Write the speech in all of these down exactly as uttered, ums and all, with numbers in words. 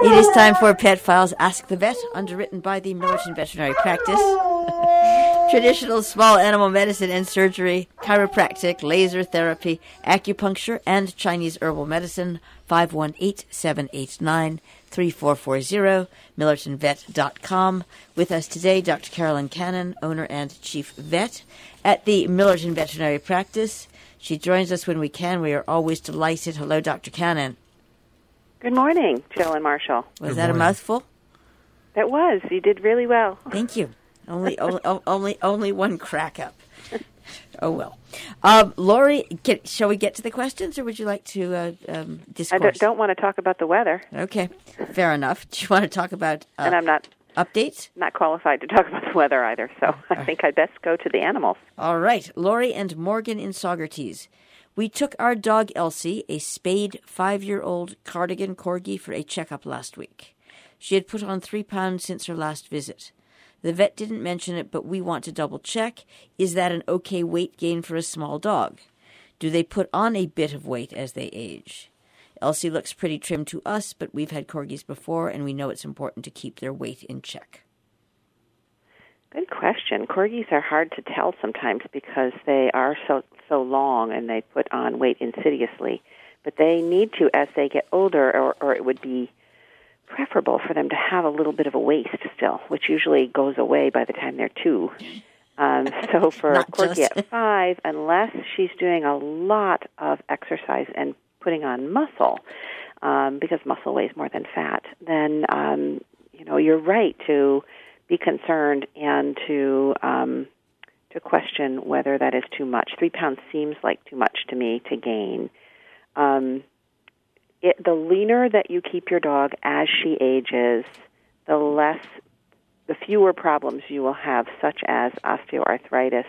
It is time for Pet Files Ask the Vet, underwritten by the Millerton Veterinary Practice. Traditional small animal medicine and surgery, chiropractic, laser therapy, acupuncture, and Chinese herbal medicine. five one eight, seven eight nine, three four four zero, millerton vet dot com. With us today, Doctor Carolyn Cannon, owner and chief vet at the Millerton Veterinary Practice. She joins us when we can. We are always delighted. Hello, Doctor Cannon. Good morning, Jill and Marshall. Was Good that morning. a mouthful? That was. You did really well. Thank you. Only, only, only, only one crack up. Oh well. Um, Lori, get, shall we get to the questions, or would you like to uh, um, discourse? I don't, don't want to talk about the weather, Okay, fair enough. Do you want to talk about uh, and I'm not updates? not qualified to talk about the weather either. So I think I'd best go to the animals. All right, Lori and Morgan in Saugerties. We took our dog Elsie, a spayed five-year-old cardigan corgi, for a checkup last week. She had put on three pounds since her last visit. The vet didn't mention it, but we want to double-check. Is that an okay weight gain for a small dog? Do they put on a bit of weight as they age? Elsie looks pretty trim to us, but we've had corgis before, and we know it's important to keep their weight in check. Good question. Corgis are hard to tell sometimes because they are so so long and they put on weight insidiously. But they need to as they get older, or, or it would be preferable for them to have a little bit of a waist still, which usually goes away by the time they're two. Um, so for a Not corgi just. at five, unless she's doing a lot of exercise and putting on muscle, um, because muscle weighs more than fat, then um, you know you're right to be concerned and to um, to question whether that is too much. Three pounds seems like too much to me to gain. Um, it, the leaner that you keep your dog as she ages, the less, the fewer problems you will have, such as osteoarthritis.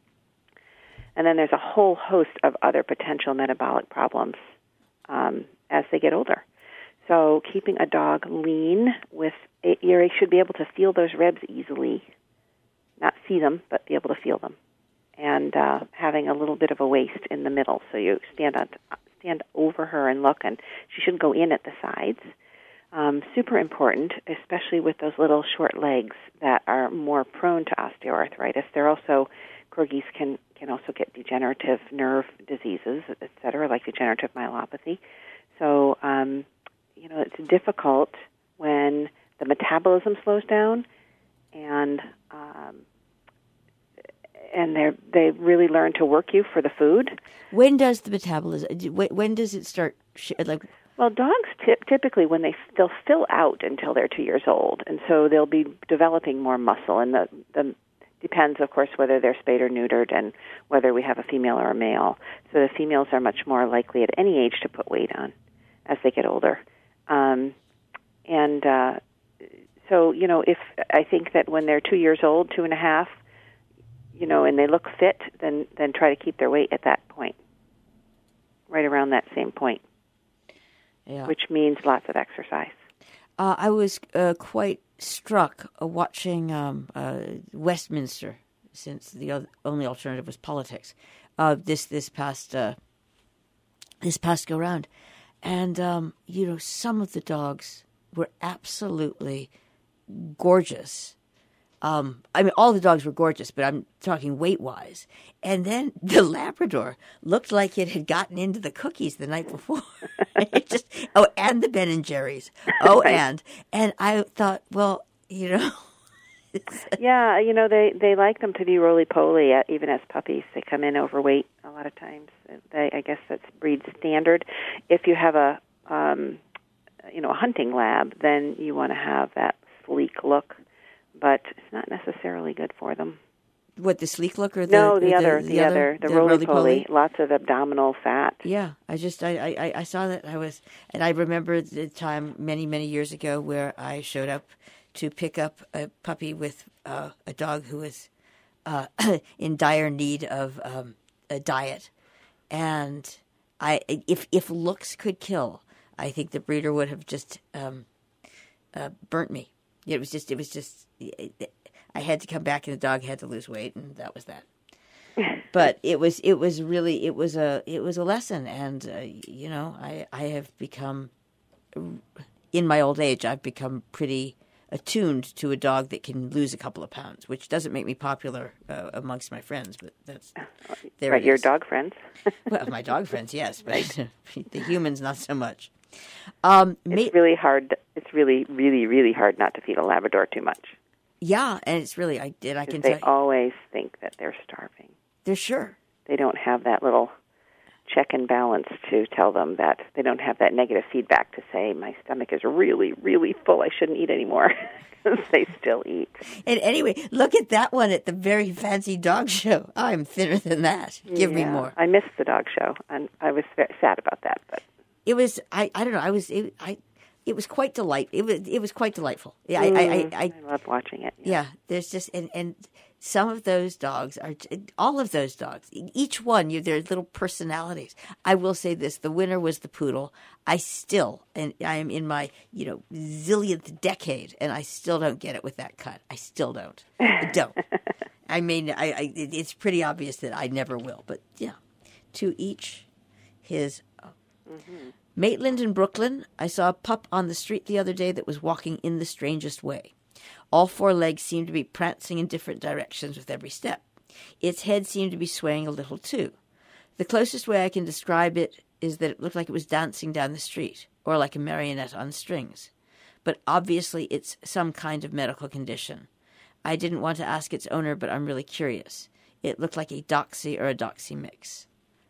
And then there's a whole host of other potential metabolic problems um, as they get older. So keeping a dog lean, with you should be able to feel those ribs easily, not see them, but be able to feel them, and uh, having a little bit of a waist in the middle. So you stand on, stand over her and look, and she shouldn't go in at the sides. Um, super important, especially with those little short legs that are more prone to osteoarthritis. They're also, corgis can, can also get degenerative nerve diseases, et cetera, like degenerative myelopathy. So, um, you know, it's difficult when the metabolism slows down, and um, and they they really learn to work you for the food. When does the metabolism? When, when does it start? Sh- like, Well, dogs tip, typically when they they'll fill out until they're two years old, and so they'll be developing more muscle. And the the depends, of course, whether they're spayed or neutered, and whether we have a female or a male. So the females are much more likely at any age to put weight on as they get older. Um, and uh, so, you know, if I think that when they're two years old, two and a half, you know, and they look fit, then then try to keep their weight at that point, right around that same point, yeah. which means lots of exercise. Uh, I was uh, quite struck uh, watching um, uh, Westminster, since the other, only alternative was politics. Uh, this this past uh, this past go round. And, um, you know, some of the dogs were absolutely gorgeous. Um, I mean, all the dogs were gorgeous, but I'm talking weight-wise. And then the Labrador looked like it had gotten into the cookies the night before. It just oh, and the Ben and Jerry's. Oh, Right. and. And I thought, well, you know. Yeah, you know, they, they like them to be roly-poly, uh, even as puppies. They come in overweight a lot of times. They, I guess that's breed standard. If you have a, um, you know, a hunting lab, then you want to have that sleek look, but it's not necessarily good for them. What, the sleek look or the No, the or other, the, other, the, the roly-poly, lots of abdominal fat. Yeah, I just I, I, I saw that. I was, and I remember the time many many years ago where I showed up to pick up a puppy with uh, a dog who was uh, in dire need of um, a diet, and I if if looks could kill, I think the breeder would have just um, uh, burnt me. It was just it was just I had to come back, and the dog had to lose weight, and that was that. But it was it was really it was a it was a lesson, and uh, you know I I have become in my old age, I've become pretty attuned to a dog that can lose a couple of pounds, which doesn't make me popular uh, amongst my friends, but that's there. Right, it your is. dog friends. Well, my dog friends, yes, but the humans not so much. Um, it's ma- really hard. It's really, really, really hard not to feed a Labrador too much. Yeah, and it's really I did. I can. They tell you, always think that they're starving. They're sure. They don't have that little check and balance to tell them that they don't have that negative feedback to say, my stomach is really, really full. I shouldn't eat anymore. They still eat. And anyway, look at that one at the very fancy dog show. I'm thinner than that. Give yeah, me more. I missed the dog show, and I was very sad about that. But it was, I, I don't know, I was, it, I, it was quite delight. It was, it was quite delightful. Yeah, mm, I, I, I, I love watching it. Yeah. yeah, there's just, and, and some of those dogs are, all of those dogs, each one, you, their little personalities. I will say this, the winner was the poodle. I still, and I am in my, you know, zillionth decade, and I still don't get it with that cut. I still don't. I don't. I mean, I, I, it's pretty obvious that I never will, but yeah, to each his own. Mm-hmm. Maitland in Brooklyn, I saw a pup on the street the other day that was walking in the strangest way. All four legs seemed to be prancing in different directions with every step. Its head seemed to be swaying a little too. The closest way I can describe it is that it looked like it was dancing down the street, or like a marionette on strings. But obviously it's some kind of medical condition. I didn't want to ask its owner, but I'm really curious. It looked like a doxy or a doxy mix.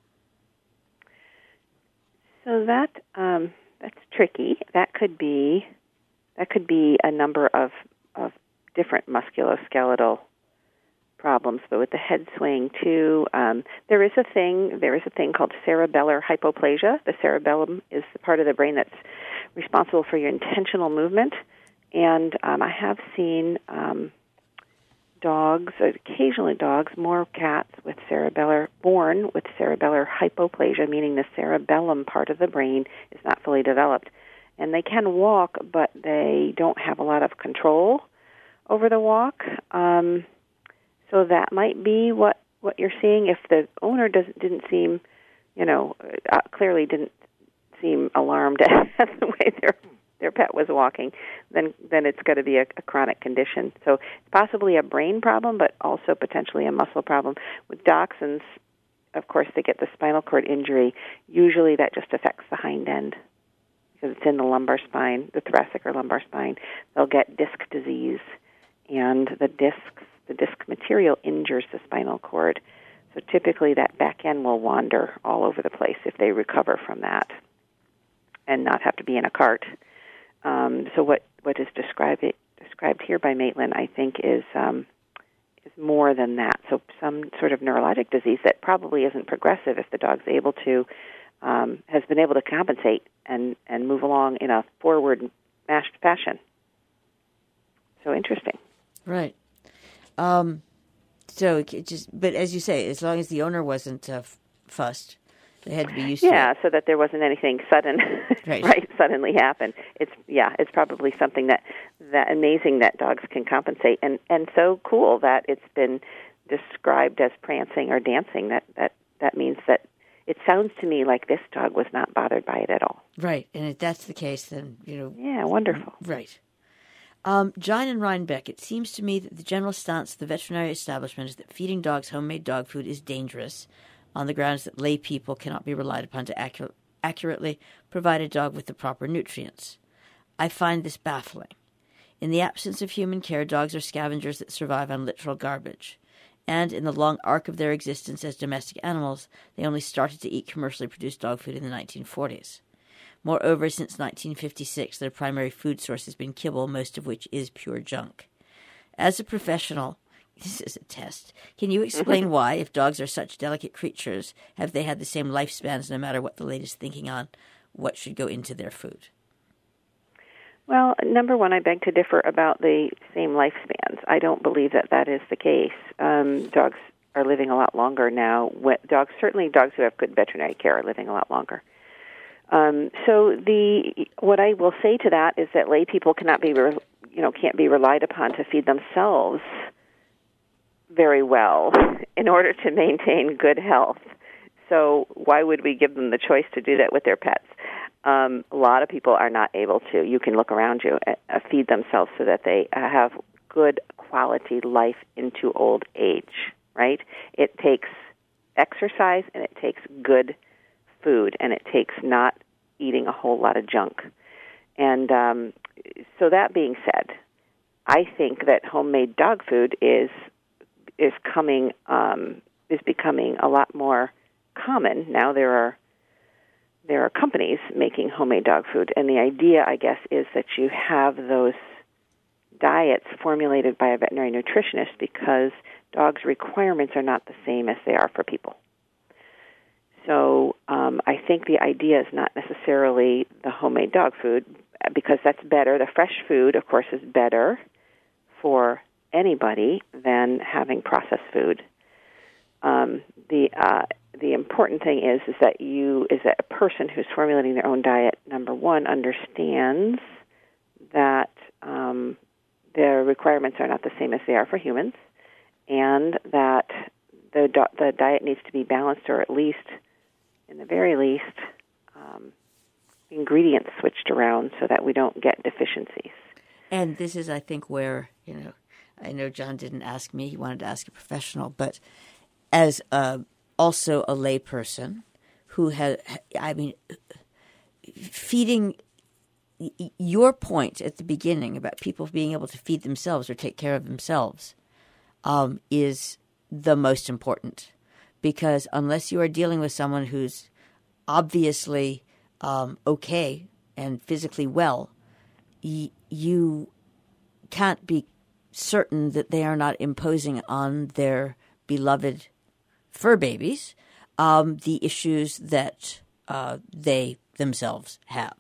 So that um, that's tricky. That could be that could be a number of of different musculoskeletal problems, but with the head swaying too, um, there is a thing. There is a thing called cerebellar hypoplasia. The cerebellum is the part of the brain that's responsible for your intentional movement, and um, I have seen um, dogs, occasionally dogs, more cats with cerebellar, born with cerebellar hypoplasia, meaning the cerebellum part of the brain is not fully developed. And they can walk, but they don't have a lot of control over the walk. Um, so that might be what, what you're seeing. If the owner doesn't didn't seem, you know, uh, clearly didn't seem alarmed at the way their their pet was walking, then then it's going to be a, a chronic condition. So it's possibly a brain problem, but also potentially a muscle problem. With dachshunds, of course, they get the spinal cord injury. Usually that just affects the hind end because it's in the lumbar spine, the thoracic or lumbar spine. They'll get disc disease, and the discs, the disc material injures the spinal cord. So typically that back end will wander all over the place if they recover from that and not have to be in a cart. Um, so what, what is described described here by Maitland, I think, is um, is more than that. So some sort of neurologic disease that probably isn't progressive if the dog's able to um, has been able to compensate and, and move along in a forward mashed fashion. So interesting, right? Um, so it just, but as you say, as long as the owner wasn't uh, fussed. They had to be used yeah, to it. Yeah, so that there wasn't anything sudden, right. right, suddenly happen. It's yeah, it's probably something that, that amazing that dogs can compensate, and, and so cool that it's been described as prancing or dancing. That, that, that means that it sounds to me like this dog was not bothered by it at all. Right, and if that's the case, then, you know... Yeah, wonderful. Right. Um, John and Rhinebeck, it seems to me that the general stance of the veterinary establishment is that feeding dogs homemade dog food is dangerous, on the grounds that lay people cannot be relied upon to accurate, accurately provide a dog with the proper nutrients. I find this baffling. In the absence of human care, dogs are scavengers that survive on literal garbage. And in the long arc of their existence as domestic animals, they only started to eat commercially produced dog food in the nineteen forties. Moreover, since nineteen fifty-six, their primary food source has been kibble, most of which is pure junk. As a professional... This is a test. Can you explain why, if dogs are such delicate creatures, have they had the same lifespans no matter what the latest thinking on what should go into their food? Well, number one, I beg to differ about the same lifespans. I don't believe that that is the case. Um, dogs are living a lot longer now. Dogs, certainly dogs who have good veterinary care are living a lot longer. Um, so the what I will say to that is that lay people cannot be, re, you know, can't be relied upon to feed themselves very well in order to maintain good health. So why would we give them the choice to do that with their pets? um, a lot of people are not able to. You can look around you, uh, feed themselves so that they uh, have good quality life into old age, right? It takes exercise and it takes good food, and it takes not eating a whole lot of junk. And um, so that being said, I think that homemade dog food is is coming um, is becoming a lot more common. Now there are there are companies making homemade dog food, and the idea, I guess, is that you have those diets formulated by a veterinary nutritionist because dogs' requirements are not the same as they are for people. So um, I think the idea is not necessarily the homemade dog food, because that's better. The fresh food, of course, is better for anybody than having processed food. Um, the uh, the important thing is is that you is that a person who's formulating their own diet, number one, understands that um, their requirements are not the same as they are for humans, and that the the diet needs to be balanced, or at least, in the very least, um, ingredients switched around so that we don't get deficiencies. And this is, I think, where, you know, I know John didn't ask me, he wanted to ask a professional, but as a, also a layperson who had, I mean, feeding, your point at the beginning about people being able to feed themselves or take care of themselves um, is the most important. Because unless you are dealing with someone who's obviously um, okay and physically well, y- you can't be certain that they are not imposing on their beloved fur babies um, the issues that uh, they themselves have.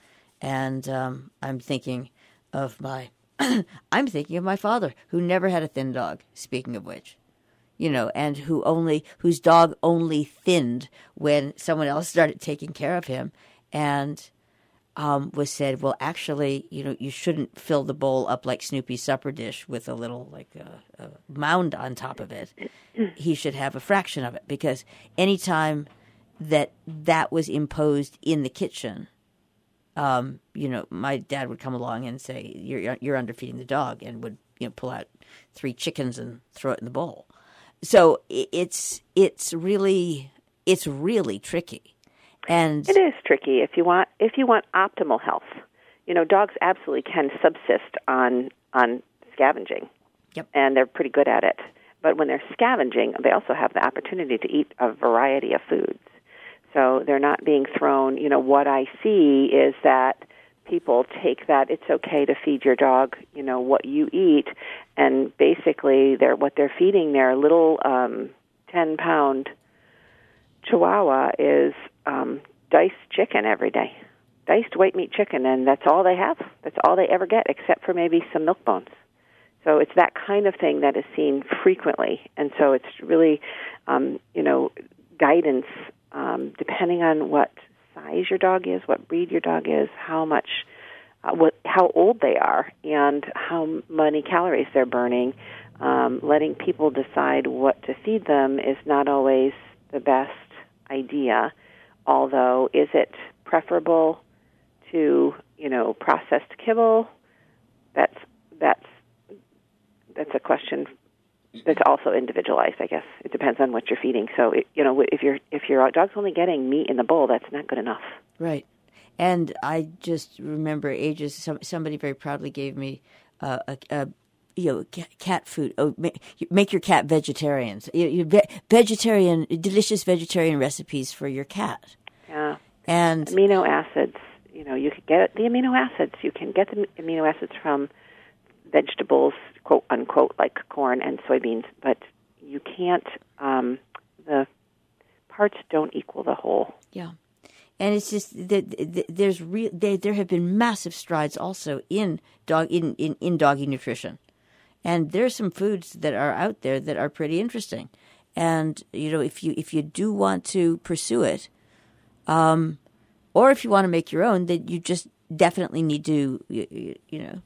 And um, I'm thinking of my, I'm thinking of my father, who never had a thin dog. Speaking of which. You know, and who only whose dog only thinned when someone else started taking care of him, and um, was said, well, actually, you know, you shouldn't fill the bowl up like Snoopy's supper dish with a little like a, a mound on top of it. He should have a fraction of it, because anytime that that was imposed in the kitchen, um, you know, my dad would come along and say, "You're you're underfeeding the dog," and would, you know, pull out three chickens and throw it in the bowl. So it's it's really it's really tricky, and it is tricky if you want if you want optimal health. You know, dogs absolutely can subsist on on scavenging, yep. and they're pretty good at it. But when they're scavenging, they also have the opportunity to eat a variety of foods. So they're not being thrown. You know, what I see is that people take that it's okay to feed your dog, you know, what you eat, and basically they're what they're feeding their little um, ten-pound Chihuahua is um, diced chicken every day, diced white meat chicken, and that's all they have. That's all they ever get, except for maybe some milk bones. So it's that kind of thing that is seen frequently, and so it's really, um, you know, guidance um, depending on what size your dog is, what breed your dog is, how much, uh, what, how old they are, and how many calories they're burning. Um, letting people decide what to feed them is not always the best idea. Although, is it preferable to, you know, processed kibble? That's that's that's a question that's also individualized, I guess. It depends on what you're feeding. So, it, you know, if your if your dog's only getting meat in the bowl, that's not good enough. Right. And I just remember ages. Some, somebody very proudly gave me uh, a, a you know cat food. Oh, make, make your cat vegetarians. You, you ve- vegetarian, delicious vegetarian recipes for your cat. Yeah. And amino acids. You know, you can get the amino acids. You can get the amino acids from vegetables, quote unquote, like corn and soybeans, but you can't. Um, the parts don't equal the whole. Yeah, and it's just that there's real. There, there have been massive strides also in dog in, in, in doggy nutrition, and there's some foods that are out there that are pretty interesting. And you know, if you if you do want to pursue it, um, or if you want to make your own, then you just definitely need to you, you know.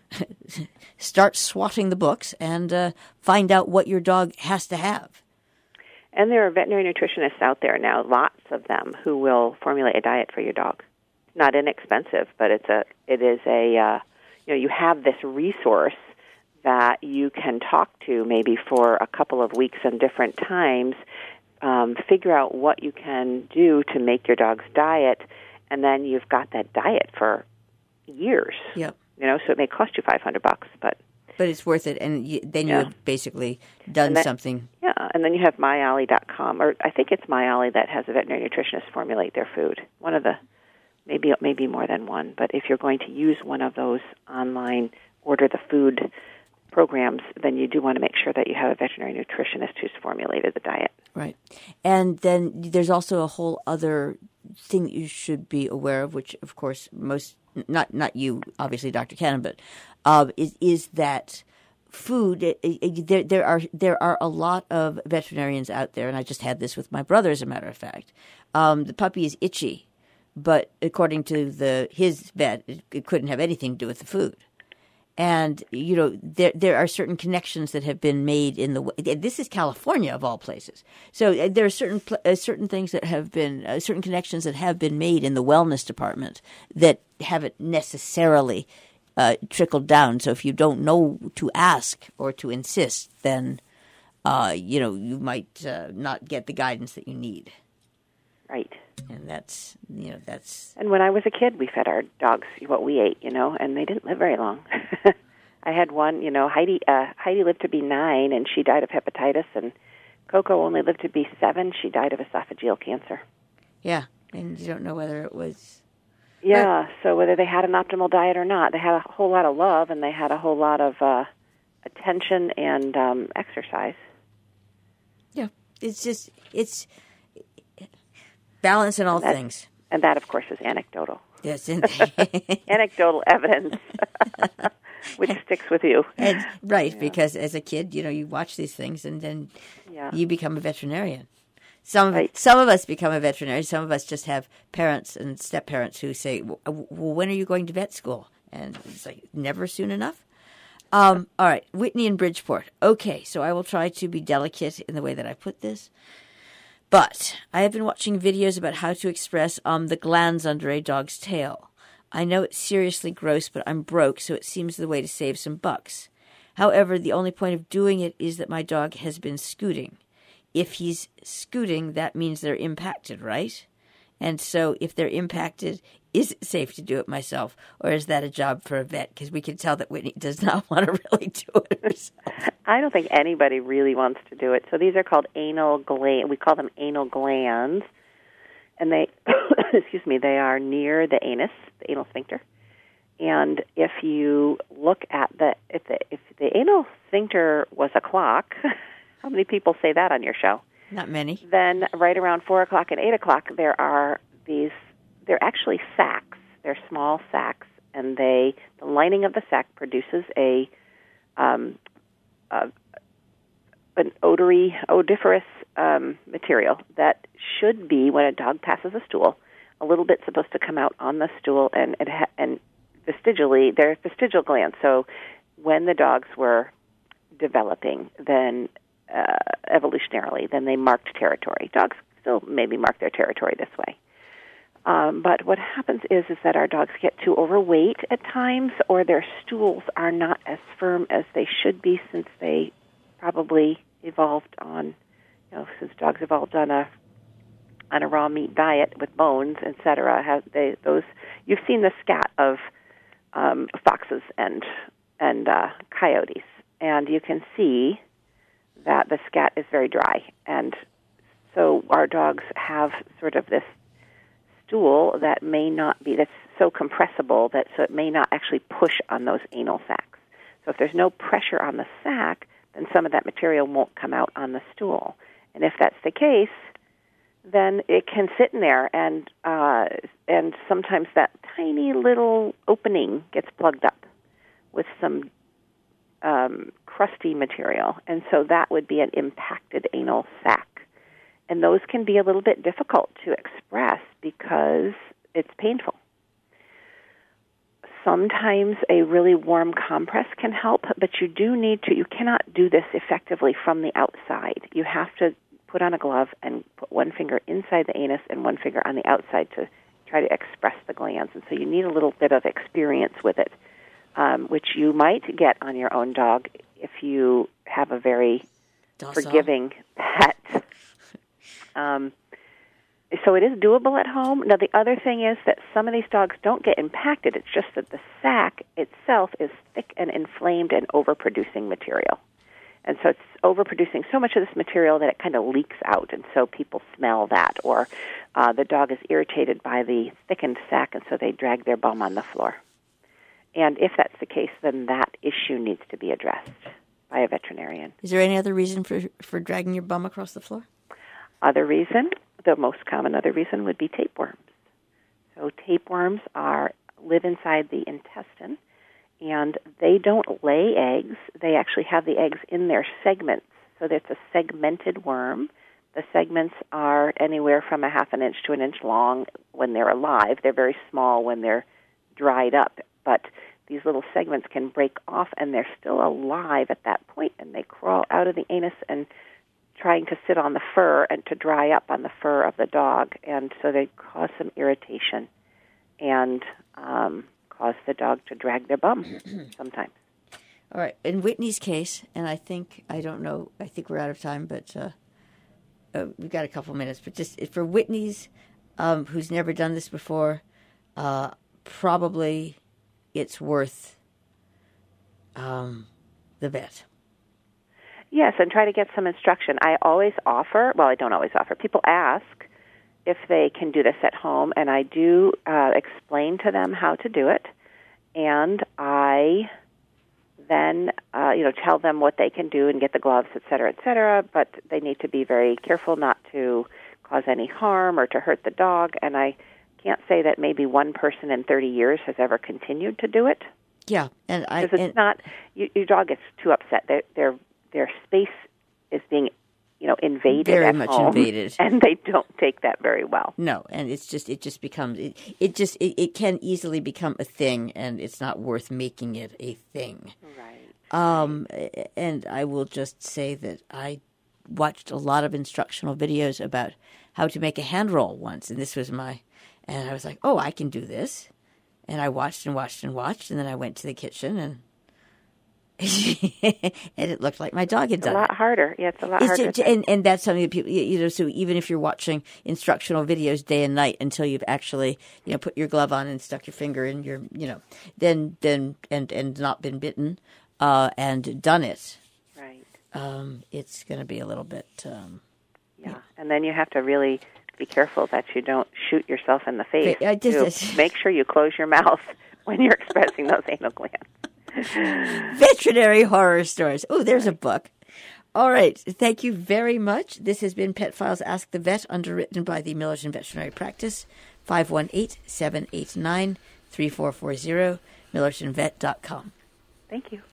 start swatting the books and uh, find out what your dog has to have. And there are veterinary nutritionists out there now, lots of them, who will formulate a diet for your dog. not inexpensive, but it's a it is a uh, you know you have this resource that you can talk to maybe for a couple of weeks and different times, um, figure out what you can do to make your dog's diet, and then you've got that diet for years. Yep. You know, so it may cost you five hundred bucks, but but it's worth it, and you, then yeah. you've basically done then, something. Yeah, and then you have my ollie dot com, or I think it's MyOllie that has a veterinary nutritionist formulate their food. One of the maybe maybe more than one, but if you're going to use one of those online order the food programs, then you do want to make sure that you have a veterinary nutritionist who's formulated the diet. Right. And then there's also a whole other thing that you should be aware of, which, of course, most, not not you, obviously, Doctor Cannon, but uh, is is that food, it, it, there, there are there are a lot of veterinarians out there, and I just had this with my brother, as a matter of fact. Um, the puppy is itchy, but according to the his vet, it, it couldn't have anything to do with the food. And, you know, there there are certain connections that have been made in the – this is California, of all places. So there are certain uh, certain things that have been uh, – certain connections that have been made in the wellness department that haven't necessarily uh, trickled down. So if you don't know to ask or to insist, then, uh, you know, you might uh, not get the guidance that you need. Right. And that's, you know, that's... And when I was a kid, we fed our dogs what we ate, you know, and they didn't live very long. I had one, you know, Heidi uh, Heidi lived to be nine, and she died of hepatitis, and Coco only lived to be seven. She died of esophageal cancer. Yeah, and you don't know whether it was... Yeah, so whether they had an optimal diet or not, they had a whole lot of love, and they had a whole lot of uh, attention and um, exercise. Yeah, it's just, it's... balance in all and that, things. And that, of course, is anecdotal. Yes. Anecdotal evidence, which sticks with you. And, right, yeah. Because as a kid, you know, you watch these things and then yeah. you become a veterinarian. Some of, right. some of us become a veterinarian. Some of us just have parents and step-parents who say, well, when are you going to vet school? And it's like, never soon enough. Um, all right, Whitney in Bridgeport. Okay, so I will try to be delicate in the way that I put this. But I have been watching videos about how to express um the glands under a dog's tail. I know it's seriously gross, but I'm broke, so it seems the way to save some bucks. However, the only point of doing it is that my dog has been scooting. If he's scooting, that means they're impacted, right? And so if they're impacted, is it safe to do it myself, or is that a job for a vet? Because we can tell that Whitney does not want to really do it herself. I don't think anybody really wants to do it. So these are called anal glands. We call them anal glands. And they, excuse me, they are near the anus, the anal sphincter. And if you look at the, if the, if the anal sphincter was a clock, how many people say that on your show? Not many. Then right around four o'clock and eight o'clock, there are these, they're actually sacs. They're small sacs, and they, the lining of the sac produces a, um, uh, an odory, odoriferous um, material that should be, when a dog passes a stool, a little bit supposed to come out on the stool, and it ha- and vestigially, they're vestigial glands. So when the dogs were developing, then uh, evolutionarily, then they marked territory. Dogs still maybe mark their territory this way. Um, but what happens is is that our dogs get too overweight at times, or their stools are not as firm as they should be, since they probably evolved on, you know, since dogs evolved on a on a raw meat diet with bones, et cetera. Have they those? You've seen the scat of um, foxes and and uh, coyotes, and you can see that the scat is very dry, and so our dogs have sort of this stool that may not be, that's so compressible that so it may not actually push on those anal sacs. So if there's no pressure on the sac, then some of that material won't come out on the stool. And if that's the case, then it can sit in there, and uh, and sometimes that tiny little opening gets plugged up with some um, crusty material, and so that would be an impacted anal sac. And those can be a little bit difficult to express because it's painful. Sometimes a really warm compress can help, but you do need to, you cannot do this effectively from the outside. You have to put on a glove and put one finger inside the anus and one finger on the outside to try to express the glands. And so you need a little bit of experience with it, um, which you might get on your own dog if you have a very Docile. forgiving pet. Um, so it is doable at home. Now, the other thing is that some of these dogs don't get impacted. It's just that the sac itself is thick and inflamed and overproducing material. And so it's overproducing so much of this material that it kind of leaks out, and so people smell that. Or uh, the dog is irritated by the thickened sac, and so they drag their bum on the floor. And if that's the case, then that issue needs to be addressed by a veterinarian. Is there any other reason for for dragging your bum across the floor? Other reason, the most common other reason would be tapeworms. So tapeworms are live inside the intestine, and they don't lay eggs. They actually have the eggs in their segments. So it's a segmented worm. The segments are anywhere from a half an inch to an inch long when they're alive. They're very small when they're dried up, but these little segments can break off, and they're still alive at that point, and they crawl out of the anus and trying to sit on the fur and to dry up on the fur of the dog, and so they cause some irritation and um, cause the dog to drag their bum sometimes. All right. In Whitney's case, and I think, I don't know, I think we're out of time, but uh, uh, we've got a couple minutes, but just for Whitney's, um, who's never done this before, uh, probably it's worth um, the vet. Yes, and try to get some instruction. I always offer, well, I don't always offer, people ask if they can do this at home, and I do uh, explain to them how to do it, and I then, uh, you know, tell them what they can do and get the gloves, et cetera, et cetera, but they need to be very careful not to cause any harm or to hurt the dog, and I can't say that maybe one person in thirty years has ever continued to do it. Yeah, and I... Because it's and, not, you, your dog gets too upset. They're, they're their space is being, you know, invaded very at much home, invaded, and they don't take that very well. No, and it's just it just becomes it, it just it, it can easily become a thing, and it's not worth making it a thing. Right. Um, and I will just say that I watched a lot of instructional videos about how to make a hand roll once, and this was my, and I was like, oh, I can do this, and I watched and watched and watched, and then I went to the kitchen and. and it looked like my dog had It's done a lot it. harder. Yeah, it's a lot It's harder. a, and, and that's something that people, you know, so even if you're watching instructional videos day and night until you've actually, you know, put your glove on and stuck your finger in your, you know, then, then, and, and not been bitten, uh, and done it. Right. Um, it's going to be a little bit, um, yeah. yeah. And then you have to really be careful that you don't shoot yourself in the face. I just, too. Make sure you close your mouth when you're expressing those anal glands. Veterinary horror stories. Oh, there's a book. All right. Thank you very much. This has been Pet Files Ask the Vet, underwritten by the Millerton Veterinary Practice, five one eight, seven eight nine, three four four zero, millerton vet dot com. Thank you.